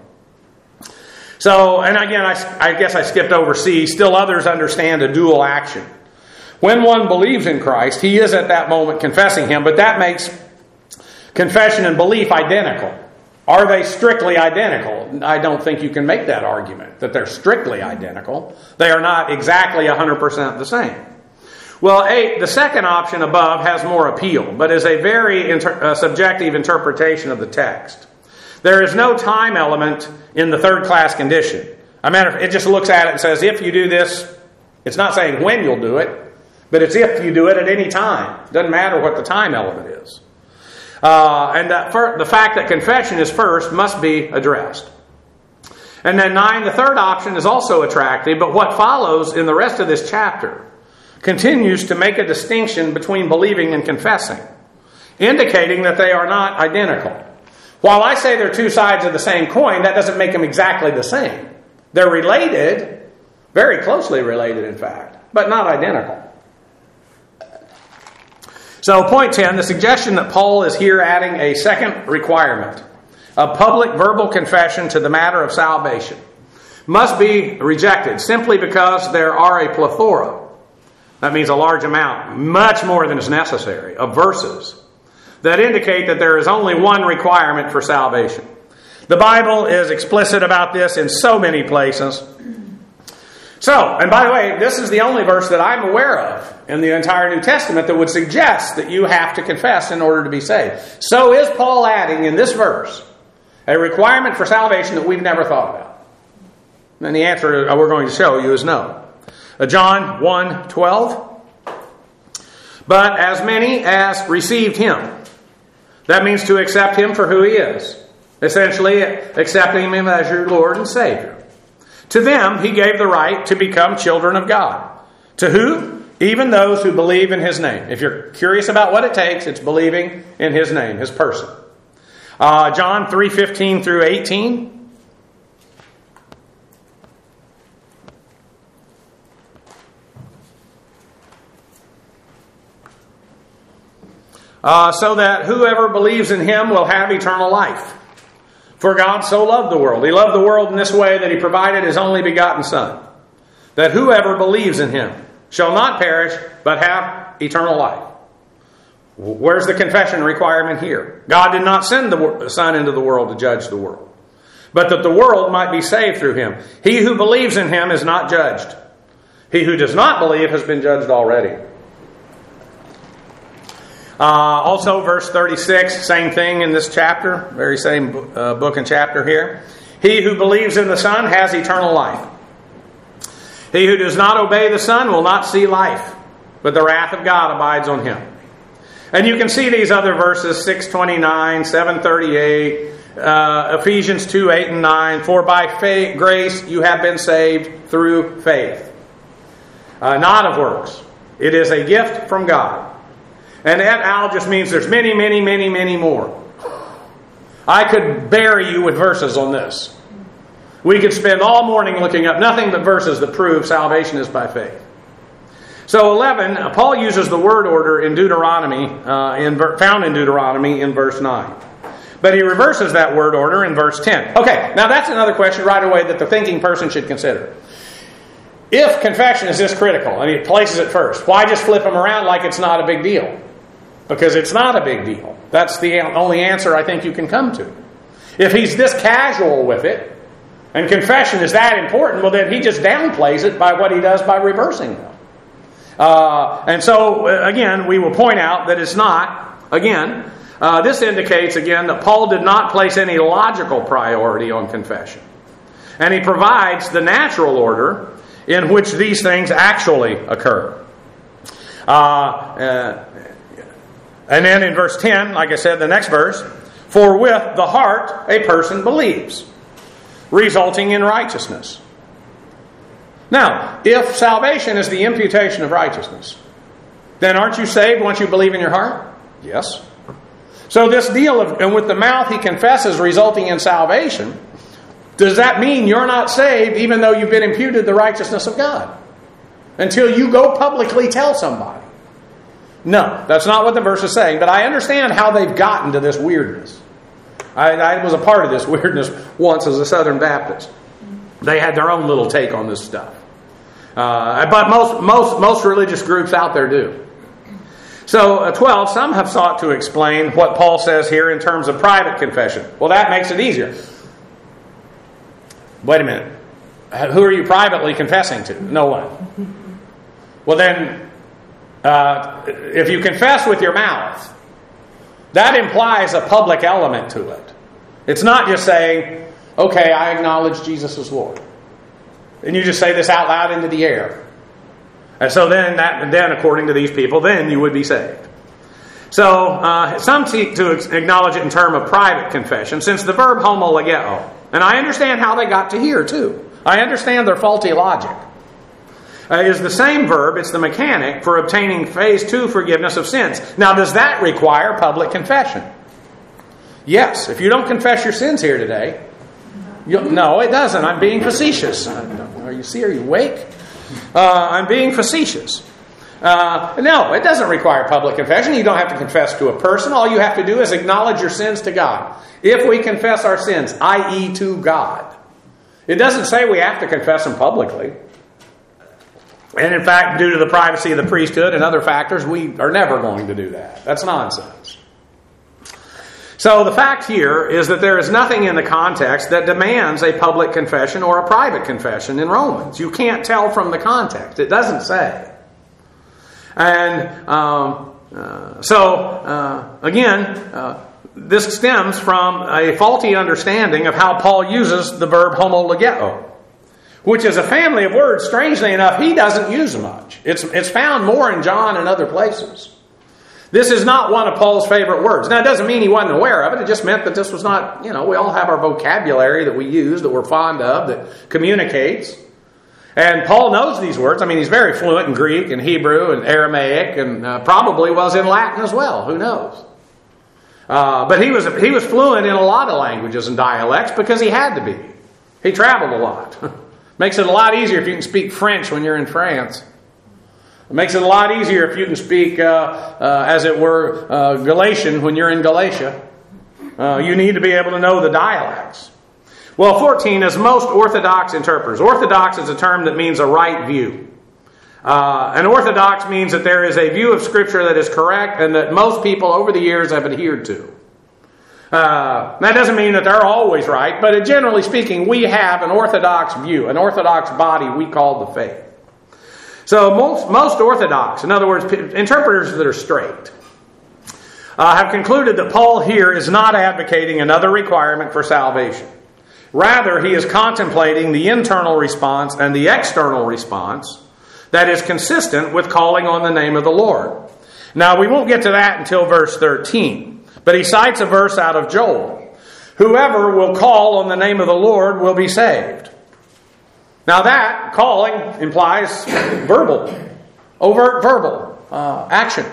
So, and again, I, I guess I skipped over C. Still others understand a dual action. When one believes in Christ, he is at that moment confessing him, but that makes confession and belief identical. Are they strictly identical? I don't think you can make that argument, that they're strictly identical. They are not exactly one hundred percent the same. Well, eight, the second option above has more appeal, but is a very inter- uh, subjective interpretation of the text. There is no time element in the third class condition. A matter of, it just looks at it and says, if you do this, it's not saying when you'll do it, but it's if you do it at any time. It doesn't matter what the time element is. Uh, and that for, the fact that confession is first must be addressed. And then nine, the third option is also attractive, but what follows in the rest of this chapter continues to make a distinction between believing and confessing, indicating that they are not identical. While I say they're two sides of the same coin, that doesn't make them exactly the same. They're related, very closely related in fact, but not identical. So point ten, the suggestion that Paul is here adding a second requirement, a public verbal confession to the matter of salvation, must be rejected simply because there are a plethora, that means a large amount, much more than is necessary, of verses that indicate that there is only one requirement for salvation. The Bible is explicit about this in so many places. So, and by the way, this is the only verse that I'm aware of in the entire New Testament that would suggest that you have to confess in order to be saved. So is Paul adding in this verse a requirement for salvation that we've never thought about? And the answer we're going to show you is no. Uh, John one twelve. But as many as received him. That means to accept him for who he is. Essentially, accepting him as your Lord and Savior. To them, he gave the right to become children of God. To who? Even those who believe in his name. If you're curious about what it takes, it's believing in his name, his person. Uh, John three fifteen through eighteen. Uh, so that whoever believes in him will have eternal life. For God so loved the world. He loved the world in this way, that he provided his only begotten Son, that whoever believes in him shall not perish, but have eternal life. Where's the confession requirement here? God did not send the Son into the world to judge the world, but that the world might be saved through him. He who believes in him is not judged. He who does not believe has been judged already. Uh, also, verse thirty-six, same thing in this chapter, very same uh, book and chapter here. He who believes in the Son has eternal life. He who does not obey the Son will not see life, but the wrath of God abides on him. And you can see these other verses, six twenty-nine, seven thirty-eight, uh, Ephesians two, eight and nine. For by faith, grace you have been saved through faith. Uh, not of works. It is a gift from God. And et al. Just means there's many, many, many, many more. I could bury you with verses on this. We could spend all morning looking up nothing but verses that prove salvation is by faith. So eleven, Paul uses the word order in Deuteronomy, uh, in, found in Deuteronomy in verse nine. But he reverses that word order in verse ten. Okay, now that's another question right away that the thinking person should consider. If confession is this critical, and he places it first, why just flip them around like it's not a big deal? Because it's not a big deal. That's the only answer I think you can come to. If he's this casual with it, and confession is that important, well then he just downplays it by what he does by reversing them. Uh, and so, again, we will point out that it's not, again, uh, this indicates, again, that Paul did not place any logical priority on confession. And he provides the natural order in which these things actually occur. Uh, uh, and then in verse ten, like I said, the next verse, for with the heart a person believes, resulting in righteousness. Now, if salvation is the imputation of righteousness, then aren't you saved once you believe in your heart? Yes. So this deal of, and with the mouth he confesses resulting in salvation, does that mean you're not saved even though you've been imputed the righteousness of God? Until you go publicly tell somebody. No, that's not what the verse is saying, but I understand how they've gotten to this weirdness. I, I was a part of this weirdness once as a Southern Baptist. They had their own little take on this stuff. Uh, but most, most, most religious groups out there do. So, uh, twelve, some have sought to explain what Paul says here in terms of private confession. Well, that makes it easier. Wait a minute. Who are you privately confessing to? No one. Well then, uh, if you confess with your mouth, that implies a public element to it. It's not just saying, okay, I acknowledge Jesus as Lord. And you just say this out loud into the air. And so then, that, then according to these people, then you would be saved. So, uh, some seek to acknowledge it in terms of private confession, since the verb homologeo. And I understand how they got to here, too. I understand their faulty logic. Uh, is the same verb, it's the mechanic for obtaining phase two forgiveness of sins. Now, does that require public confession? Yes. If you don't confess your sins here today, you'll, no, it doesn't. I'm being facetious. Are you see? Are you awake? Uh, I'm being facetious. Uh, no, it doesn't require public confession. You don't have to confess to a person. All you have to do is acknowledge your sins to God. If we confess our sins, that is to God. It doesn't say we have to confess them publicly. And in fact, due to the privacy of the priesthood and other factors, we are never going to do that. That's nonsense. So the fact here is that there is nothing in the context that demands a public confession or a private confession in Romans. You can't tell from the context. It doesn't say. And um, uh, so, uh, again, uh, this stems from a faulty understanding of how Paul uses the verb homologeo, which is a family of words, strangely enough, he doesn't use much. It's, it's found more in John and other places. This is not one of Paul's favorite words. Now, it doesn't mean he wasn't aware of it. It just meant that this was not, you know, we all have our vocabulary that we use, that we're fond of, that communicates. And Paul knows these words. I mean, he's very fluent in Greek and Hebrew and Aramaic, and uh, probably was in Latin as well. Who knows? Uh, but he was he was fluent in a lot of languages and dialects because he had to be. He traveled a lot. Makes it a lot easier if you can speak French when you're in France. It makes it a lot easier if you can speak, uh, uh, as it were, uh, Galatian when you're in Galatia. Uh, you need to be able to know the dialects. Well, fourteen is most orthodox interpreters. Orthodox is a term that means a right view. Uh, an orthodox means that there is a view of Scripture that is correct and that most people over the years have adhered to. Uh, that doesn't mean that they're always right, but generally speaking, we have an orthodox view, an orthodox body we call the faith. So most, most orthodox, in other words, interpreters that are straight, uh, have concluded that Paul here is not advocating another requirement for salvation. Rather, he is contemplating the internal response and the external response that is consistent with calling on the name of the Lord. Now, we won't get to that until verse thirteen, but he cites a verse out of Joel. Whoever will call on the name of the Lord will be saved. Now that calling implies verbal, overt verbal uh, action.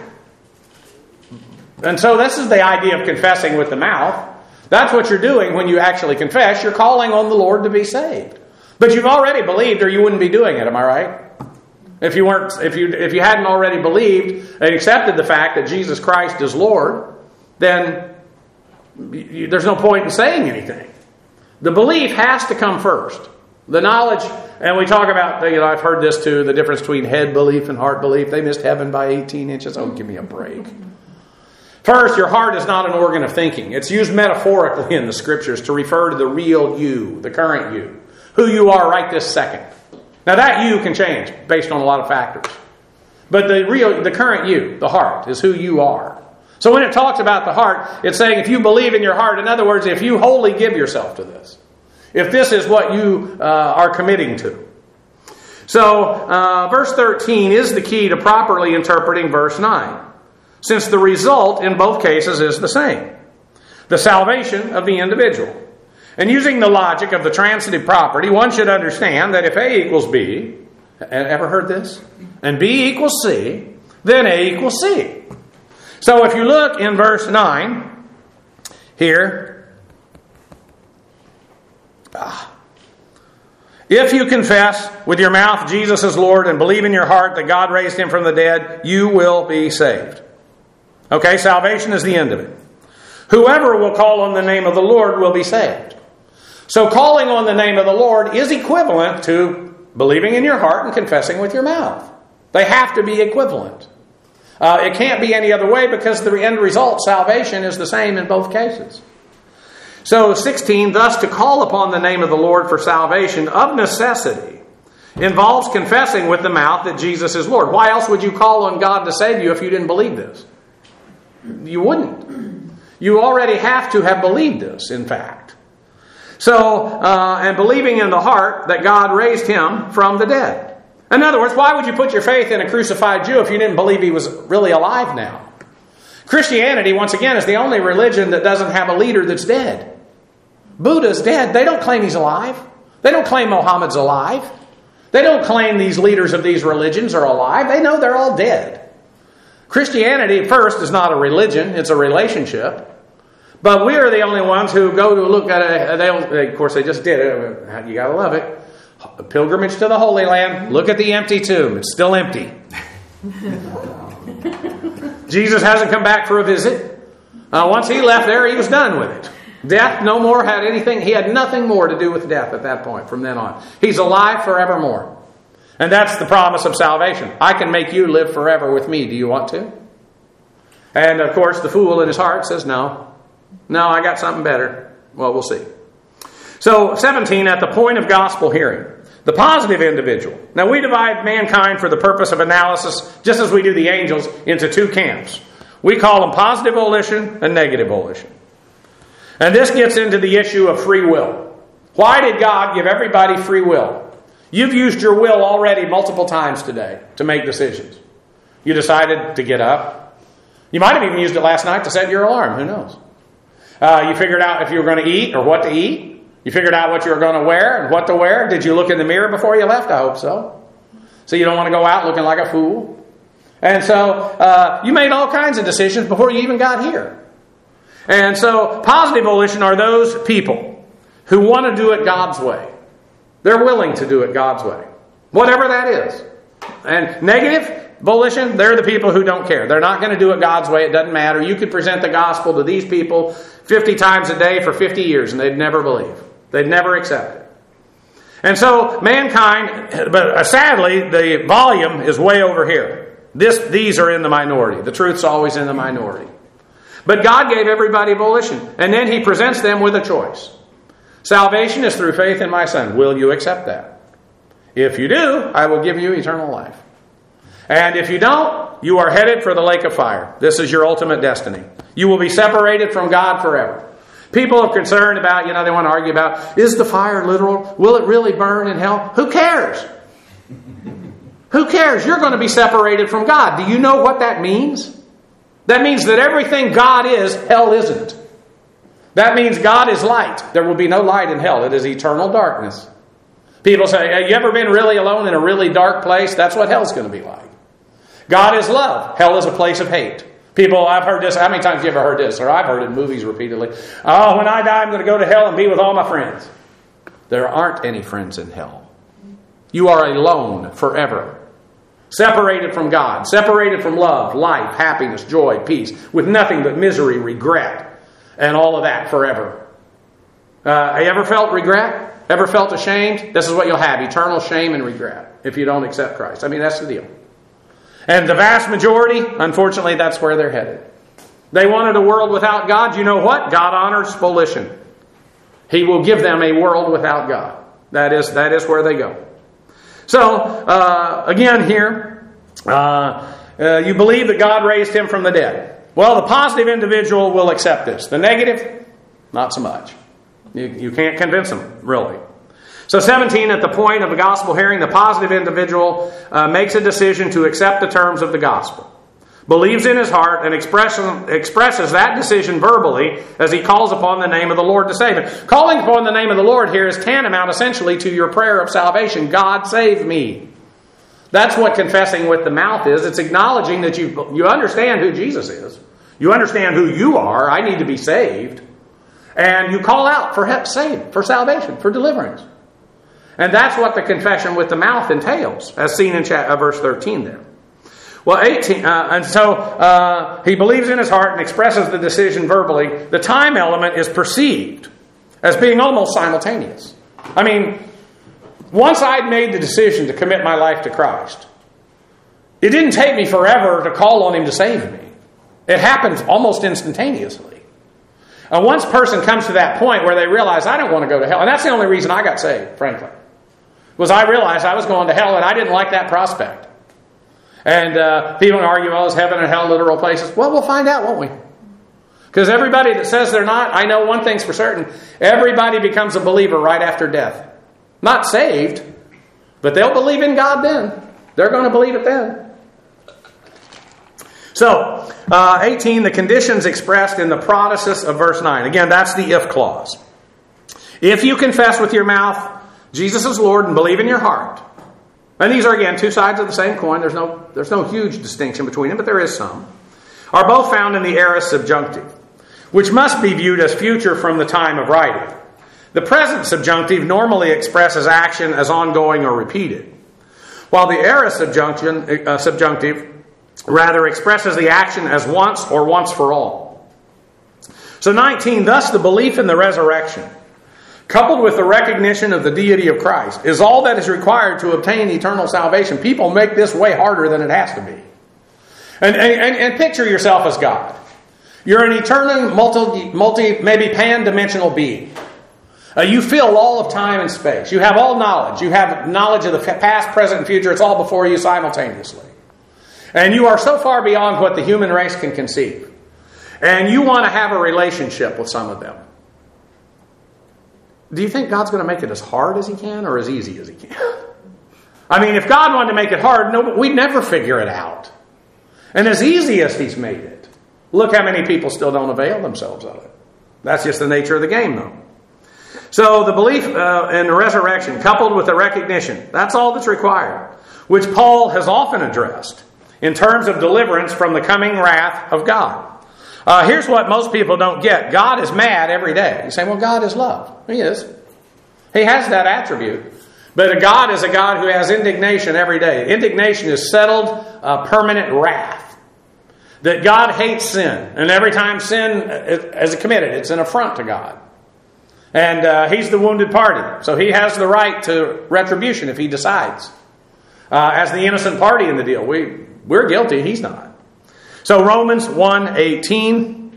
And so this is the idea of confessing with the mouth. That's what you're doing when you actually confess. You're calling on the Lord to be saved. But you've already believed or you wouldn't be doing it, am I right? If you weren't, if you if you hadn't already believed and accepted the fact that Jesus Christ is Lord, then you, there's no point in saying anything. The belief has to come first. The knowledge, and we talk about, you know, I've heard this too, the difference between head belief and heart belief. They missed heaven by eighteen inches. Oh, give me a break. First, your heart is not an organ of thinking. It's used metaphorically in the Scriptures to refer to the real you, the current you, who you are right this second. Now that you can change based on a lot of factors. But the real, the current you, the heart, is who you are. So when it talks about the heart, it's saying if you believe in your heart, in other words, if you wholly give yourself to this. If this is what you uh, are committing to. So, uh, verse thirteen is the key to properly interpreting verse nine. Since the result in both cases is the same. The salvation of the individual. And using the logic of the transitive property, one should understand that if A equals B, ever heard this? And B equals C, then A equals C. So if you look in verse nine, here, Ah. If you confess with your mouth Jesus is Lord and believe in your heart that God raised him from the dead, you will be saved. Okay, salvation is the end of it. Whoever will call on the name of the Lord will be saved. So calling on the name of the Lord is equivalent to believing in your heart and confessing with your mouth. They have to be equivalent. Uh, it can't be any other way because the end result, salvation, is the same in both cases. So sixteen, thus to call upon the name of the Lord for salvation of necessity involves confessing with the mouth that Jesus is Lord. Why else would you call on God to save you if you didn't believe this? You wouldn't. You already have to have believed this, in fact. So, uh, and believing in the heart that God raised him from the dead. In other words, why would you put your faith in a crucified Jew if you didn't believe he was really alive now? Christianity, once again, is the only religion that doesn't have a leader that's dead. Buddha's dead. They don't claim he's alive. They don't claim Muhammad's alive. They don't claim these leaders of these religions are alive. They know they're all dead. Christianity, first, is not a religion. It's a relationship. But we are the only ones who go to look at a... They, of course, they just did it. You got to love it. A pilgrimage to the Holy Land. Look at the empty tomb. It's still empty. Jesus hasn't come back for a visit. Uh, once he left there, he was done with it. Death no more had anything. He had nothing more to do with death at that point from then on. He's alive forevermore. And that's the promise of salvation. I can make you live forever with me. Do you want to? And of course, the fool in his heart says, no. No, I got something better. Well, we'll see. So, seventeen, at the point of gospel hearing. The positive individual. Now, we divide mankind for the purpose of analysis, just as we do the angels, into two camps. We call them positive volition and negative volition. And this gets into the issue of free will. Why did God give everybody free will? You've used your will already multiple times today to make decisions. You decided to get up. You might have even used it last night to set your alarm. Who knows? Uh, you figured out if you were going to eat or what to eat. You figured out what you were going to wear and what to wear. Did you look in the mirror before you left? I hope so. So you don't want to go out looking like a fool. And so uh, you made all kinds of decisions before you even got here. And so positive volition are those people who want to do it God's way. They're willing to do it God's way. Whatever that is. And negative volition, they're the people who don't care. They're not going to do it God's way. It doesn't matter. You could present the gospel to these people fifty times a day for fifty years and they'd never believe. They'd never accept it. And so mankind, but sadly, the volume is way over here. This, these are in the minority. The truth's always in the minority. But God gave everybody volition. And then He presents them with a choice. Salvation is through faith in my Son. Will you accept that? If you do, I will give you eternal life. And if you don't, you are headed for the lake of fire. This is your ultimate destiny. You will be separated from God forever. People are concerned about, you know, they want to argue about, is the fire literal? Will it really burn in hell? Who cares? Who cares? You're going to be separated from God. Do you know what that means? That means that everything God is, hell isn't. That means God is light. There will be no light in hell. It is eternal darkness. People say, have you ever been really alone in a really dark place? That's what hell's going to be like. God is love. Hell is a place of hate. People, I've heard this. How many times have you ever heard this? Or I've heard it in movies repeatedly. Oh, when I die, I'm going to go to hell and be with all my friends. There aren't any friends in hell. You are alone forever. Separated from God. Separated from love, life, happiness, joy, peace. With nothing but misery, regret. And all of that forever. Uh, have you ever felt regret? Ever felt ashamed? This is what you'll have. Eternal shame and regret. If you don't accept Christ. I mean, that's the deal. And the vast majority, unfortunately, that's where they're headed. They wanted a world without God. You know what? God honors volition. He will give them a world without God. That is, that is where they go. So, uh, again here, uh, uh, you believe that God raised Him from the dead. Well, the positive individual will accept this. The negative, not so much. You, you can't convince them, really. So seventeen, at the point of the gospel hearing, the positive individual uh, makes a decision to accept the terms of the gospel. Believes in his heart and expresses, expresses that decision verbally as he calls upon the name of the Lord to save him. Calling upon the name of the Lord here is tantamount essentially to your prayer of salvation. God save me. That's what confessing with the mouth is. It's acknowledging that you, you understand who Jesus is. You understand who you are. I need to be saved. And you call out for help, save, for salvation, for deliverance. And that's what the confession with the mouth entails, as seen in chat, uh, verse thirteen there. Well, eighteen, uh, and so uh, he believes in his heart and expresses the decision verbally. The time element is perceived as being almost simultaneous. I mean, once I'd made the decision to commit my life to Christ, it didn't take me forever to call on Him to save me. It happened almost instantaneously. And once a person comes to that point where they realize, I don't want to go to hell, and that's the only reason I got saved, frankly, was I realized I was going to hell and I didn't like that prospect. And uh, people argue, well, is heaven and hell literal places? Well, we'll find out, won't we? Because everybody that says they're not, I know one thing's for certain, everybody becomes a believer right after death. Not saved, but they'll believe in God then. They're going to believe it then. So, uh, eighteen, the conditions expressed in the protasis of verse nine. Again, that's the if clause. If you confess with your mouth Jesus is Lord and believe in your heart. And these are, again, two sides of the same coin. There's no, there's no huge distinction between them, but there is some. Are both found in the aorist subjunctive, which must be viewed as future from the time of writing. The present subjunctive normally expresses action as ongoing or repeated, while the aorist subjunction, uh, subjunctive rather expresses the action as once or once for all. So nineteen, thus the belief in the resurrection, coupled with the recognition of the deity of Christ, is all that is required to obtain eternal salvation. People make this way harder than it has to be. And, and, and picture yourself as God. You're an eternal, multi, multi maybe pan-dimensional being. Uh, you fill all of time and space. You have all knowledge. You have knowledge of the past, present, and future. It's all before you simultaneously. And you are so far beyond what the human race can conceive. And you want to have a relationship with some of them. Do you think God's going to make it as hard as He can or as easy as He can? I mean, if God wanted to make it hard, no, we'd never figure it out. And as easy as He's made it, look how many people still don't avail themselves of it. That's just the nature of the game, though. So the belief uh, in the resurrection, coupled with the recognition, that's all that's required, which Paul has often addressed in terms of deliverance from the coming wrath of God. Uh, here's what most people don't get. God is mad every day. You say, well, God is love. He is. He has that attribute. But a God is a God who has indignation every day. Indignation is settled, uh, permanent wrath. That God hates sin. And every time sin is committed, it's an affront to God. And uh, He's the wounded party. So He has the right to retribution if He decides. Uh, as the innocent party in the deal. We, we're guilty. He's not. So Romans one eighteen,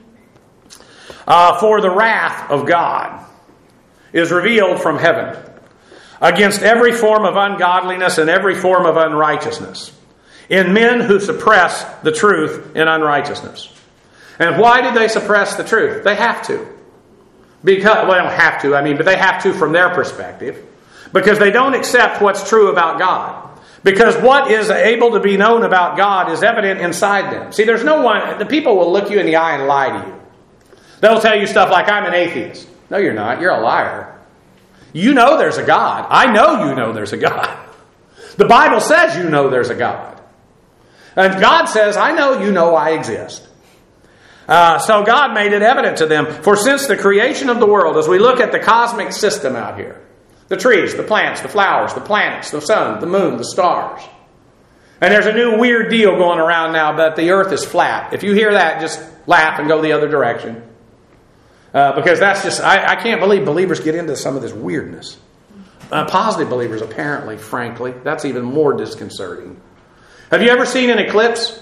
uh, for the wrath of God is revealed from heaven against every form of ungodliness and every form of unrighteousness in men who suppress the truth in unrighteousness. And why do they suppress the truth? They have to. Because, well, they don't have to, I mean, but they have to from their perspective. Because they don't accept what's true about God. Because what is able to be known about God is evident inside them. See, there's no one, the people will look you in the eye and lie to you. They'll tell you stuff like, I'm an atheist. No, you're not. You're a liar. You know there's a God. I know you know there's a God. The Bible says you know there's a God. And God says, I know you know I exist. Uh, so God made it evident to them. For since the creation of the world, as we look at the cosmic system out here, the trees, the plants, the flowers, the planets, the sun, the moon, the stars. And there's a new weird deal going around now that the earth is flat. If you hear that, just laugh and go the other direction. Uh, because that's just, I, I can't believe believers get into some of this weirdness. Uh, positive believers, apparently, frankly, that's even more disconcerting. Have you ever seen an eclipse?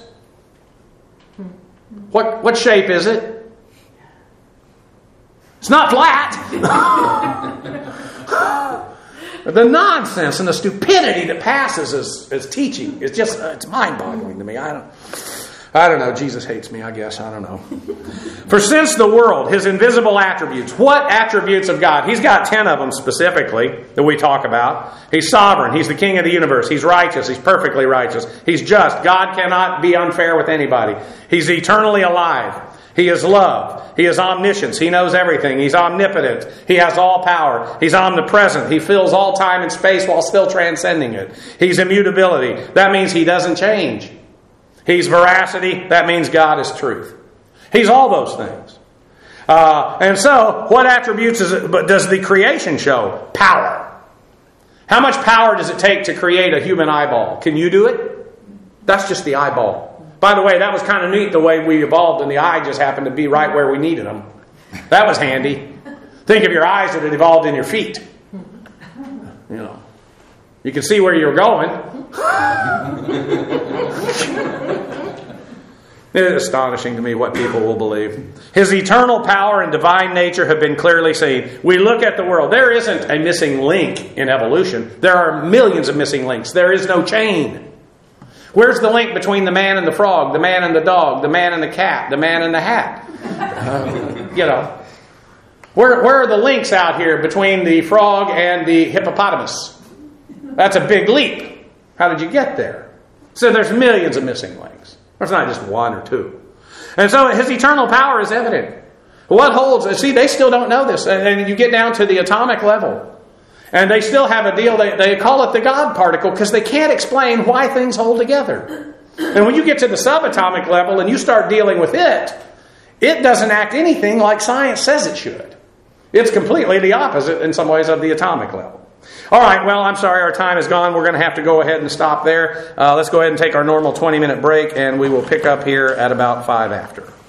What, what shape is it? It's not flat. The nonsense and the stupidity that passes as, as teaching is just, uh, it's mind-boggling to me. I don't, I don't know. Jesus hates me, I guess. I don't know. For since the world, His invisible attributes, what attributes of God? He's got ten of them specifically that we talk about. He's sovereign. He's the King of the universe. He's righteous. He's perfectly righteous. He's just. God cannot be unfair with anybody. He's eternally alive. He is love. He is omniscience. He knows everything. He's omnipotent. He has all power. He's omnipresent. He fills all time and space while still transcending it. He's immutability. That means He doesn't change. He's veracity. That means God is truth. He's all those things. Uh, and so, what attributes is it, but does the creation show? Power. How much power does it take to create a human eyeball? Can you do it? That's just the eyeball. By the way, that was kind of neat the way we evolved, and the eye just happened to be right where we needed them. That was handy. Think of your eyes that had evolved in your feet. You know, you can see where you're going. It is astonishing to me what people will believe. His eternal power and divine nature have been clearly seen. We look at the world. There isn't a missing link in evolution. There are millions of missing links. There is no chain. Where's the link between the man and the frog, the man and the dog, the man and the cat, the man and the hat? Uh, you know, where, where are the links out here between the frog and the hippopotamus? That's a big leap. How did you get there? So there's millions of missing links. There's not just one or two. And so His eternal power is evident. What holds, see, they still don't know this. And you get down to the atomic level. And they still have a deal, they, they call it the God particle because they can't explain why things hold together. And when you get to the subatomic level and you start dealing with it, it doesn't act anything like science says it should. It's completely the opposite in some ways of the atomic level. All right, well, I'm sorry, our time is gone. We're going to have to go ahead and stop there. Uh, let's go ahead and take our normal twenty-minute break, and we will pick up here at about five after.